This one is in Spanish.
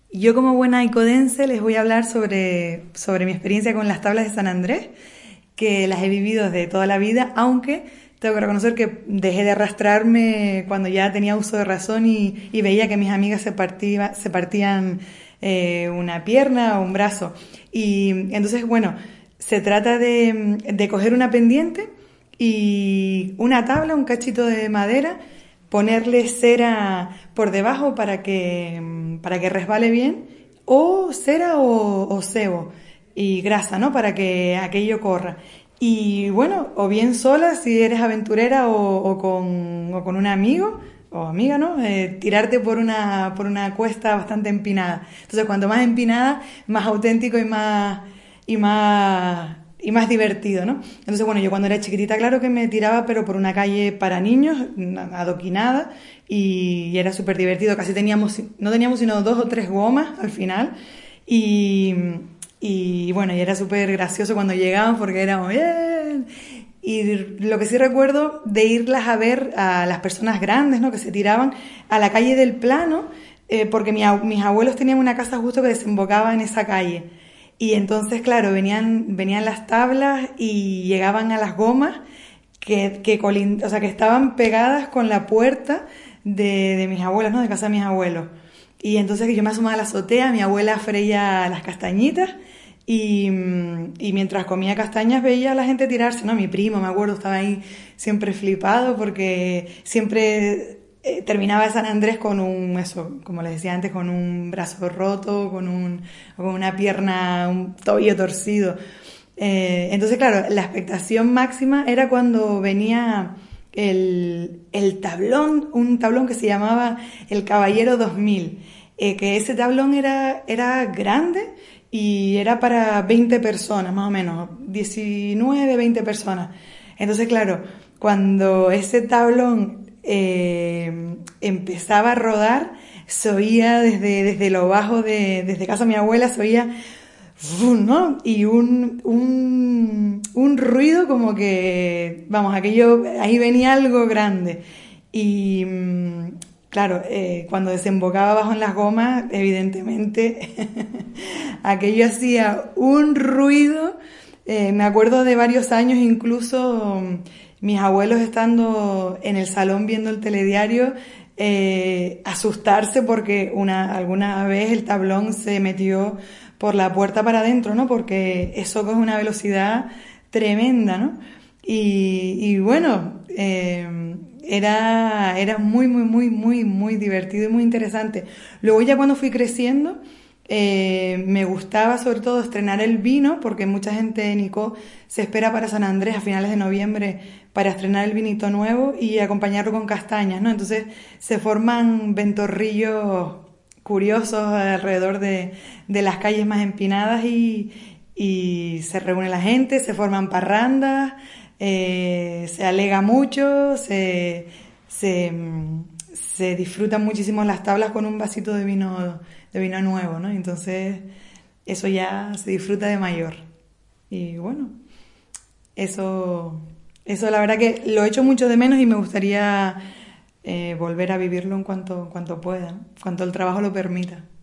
Yo como buena icodense les voy a hablar sobre mi experiencia con las tablas de San Andrés, que las he vivido desde toda la vida, aunque tengo que reconocer que dejé de arrastrarme cuando ya tenía uso de razón y veía que mis amigas se partían una pierna o un brazo. Y entonces, bueno, se trata de coger una pendiente y una tabla, un cachito de madera, ponerle cera por debajo para que resbale bien, o cera o sebo y grasa, ¿no? Para que aquello corra. Y bueno, o bien sola si eres aventurera o con un amigo o amiga, ¿no? Tirarte por una cuesta bastante empinada. Entonces, cuanto más empinada, más auténtico y más divertido, ¿no? Entonces, bueno, yo cuando era chiquitita, claro que me tiraba, pero por una calle para niños, adoquinada, y era súper divertido. Casi no teníamos sino 2 o 3 gomas al final, y, y bueno, y era súper gracioso cuando llegábamos porque éramos bien. Y lo que sí recuerdo de irlas a ver a las personas grandes, ¿no? Que se tiraban a la calle del Plano, porque mis abuelos tenían una casa justo que desembocaba en esa calle. Y entonces, claro, venían las tablas y llegaban a las gomas o sea, que estaban pegadas con la puerta de mis abuelos, ¿no? De casa de mis abuelos. Y entonces yo me asomaba a la azotea, mi abuela freía las castañitas y mientras comía castañas veía a la gente tirarse, ¿no? Mi primo, me acuerdo, estaba ahí siempre flipado porque siempre terminaba San Andrés con eso, como les decía antes, con un brazo roto, con una pierna, un tobillo torcido. Entonces, claro, la expectación máxima era cuando venía el tablón, un tablón que se llamaba el Caballero 2000, que ese tablón era grande y era para 20 personas, más o menos, 19, 20 personas. Entonces, claro, cuando ese tablón empezaba a rodar, se oía desde lo bajo desde casa de mi abuela, se oía ¡fum! ¿No? Y un ruido como que, vamos, aquello, ahí venía algo grande. Y claro, cuando desembocaba abajo en las gomas, evidentemente, aquello hacía un ruido. Me acuerdo de varios años, incluso mis abuelos estando en el salón viendo el telediario, asustarse porque alguna vez el tablón se metió por la puerta para adentro, ¿no? Porque eso coge una velocidad tremenda, ¿no? Y bueno, era muy, muy, muy, muy, muy divertido y muy interesante. Luego ya cuando fui creciendo, me gustaba sobre todo estrenar el vino, porque mucha gente en ICO se espera para San Andrés a finales de noviembre para estrenar el vinito nuevo y acompañarlo con castañas, ¿no? Entonces se forman ventorrillos curiosos alrededor de las calles más empinadas y se reúne la gente, se forman parrandas, se alega mucho, se disfrutan muchísimo las tablas con un vasito de vino nuevo, ¿no? Entonces eso ya se disfruta de mayor. Y bueno, eso la verdad que lo echo mucho de menos y me gustaría volver a vivirlo en cuanto pueda, ¿no? Cuanto el trabajo lo permita.